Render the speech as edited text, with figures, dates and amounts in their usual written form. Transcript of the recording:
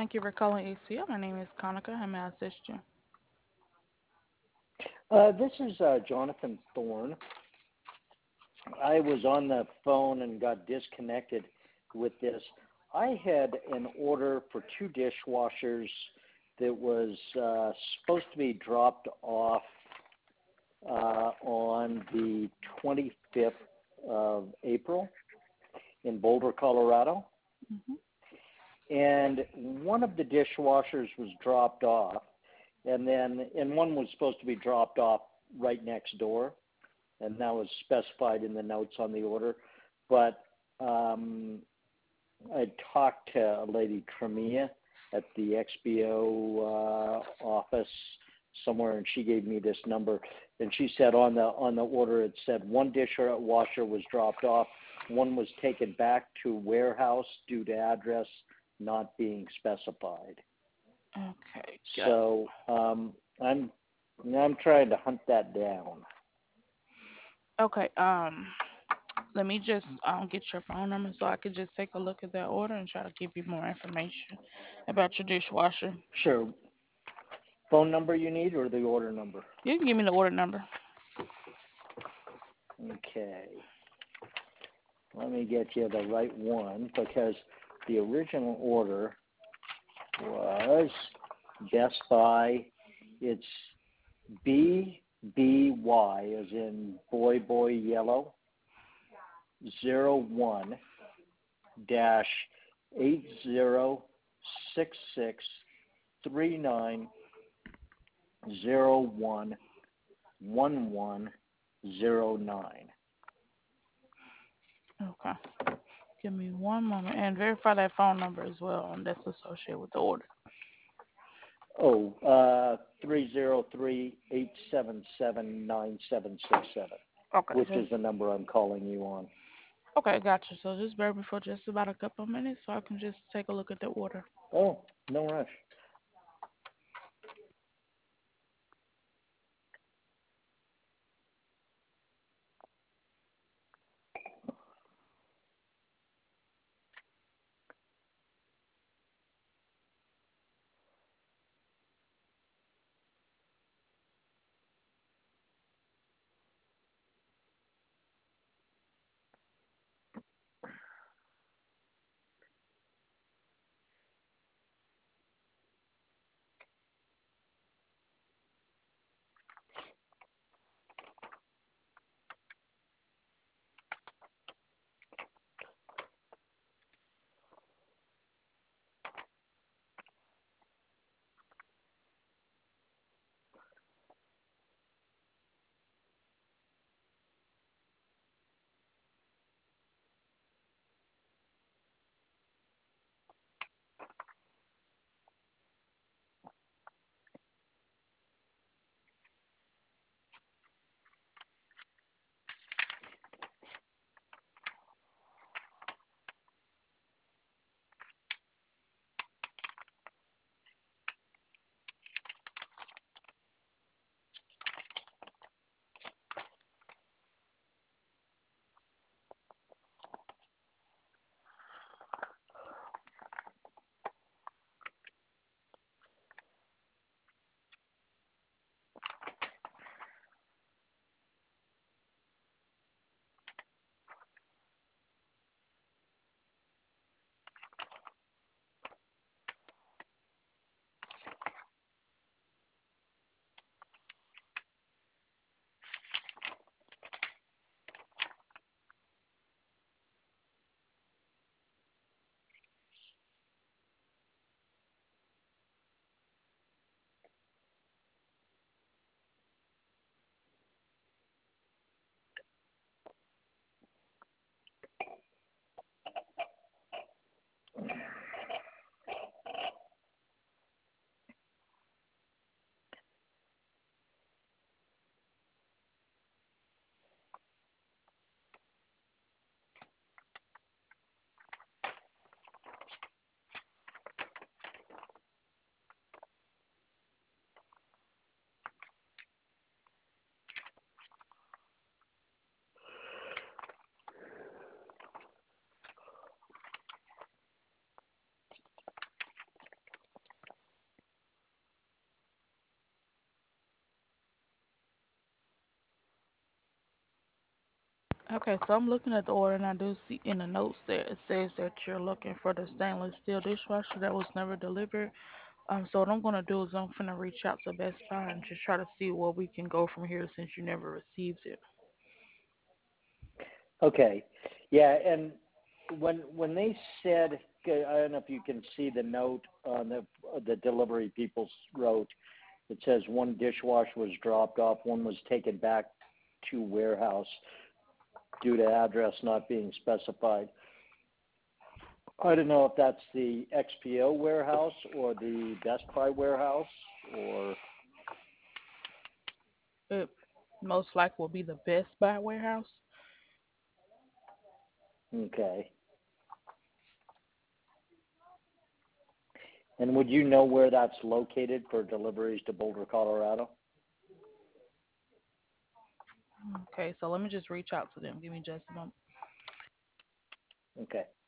Thank you for calling ACL. My name is Konica. How may I assist you? This is Jonathan Thorne. I was on the phone and got disconnected with this. I had an order for two dishwashers that was supposed to be dropped off on the 25th of April in Boulder, Colorado. Hmm. And one of the dishwashers was dropped off, and one was supposed to be dropped off right next door, and that was specified in the notes on the order. But um, I talked to a lady, Tremia, at the XBO office somewhere, and she gave me this number. And she said on the order it said one dishwasher was dropped off, one was taken back to warehouse due to address not being specified. Okay, got it. So I'm trying to hunt that down. Okay, let me just get your phone number so I could just take a look at that order and try to give you more information about your dishwasher. Sure. Phone number you need or the order number? You can give me the order number. Okay. Let me get you the right one because the original order was Best Buy. It's BBY as in boy yellow 01 dash 8066391109. Okay, give me one moment and verify that phone number as well, and that's associated with the order. Oh, 303-877-9767, Okay, which just is the number I'm calling you on. okay, gotcha. So just bear with me for just about a couple of minutes so I can just take a look at the order. Oh, no rush. Okay, so I'm looking at the order and I do see in the notes that it says that you're looking for the stainless steel dishwasher that was never delivered. So what I'm gonna do is I'm gonna reach out to Best Buy and just try to see where we can go from here since you never received it. Okay. Yeah, and when they said, okay, I don't know if you can see the note on the delivery people wrote. It says one dishwasher was dropped off, one was taken back to warehouse due to address not being specified. I don't know if that's the XPO warehouse or the Best Buy warehouse or It most likely will be the Best Buy warehouse. okay. And would you know where that's located for deliveries to Boulder, Colorado? Okay, so let me just reach out to them. Give me just a moment. Okay.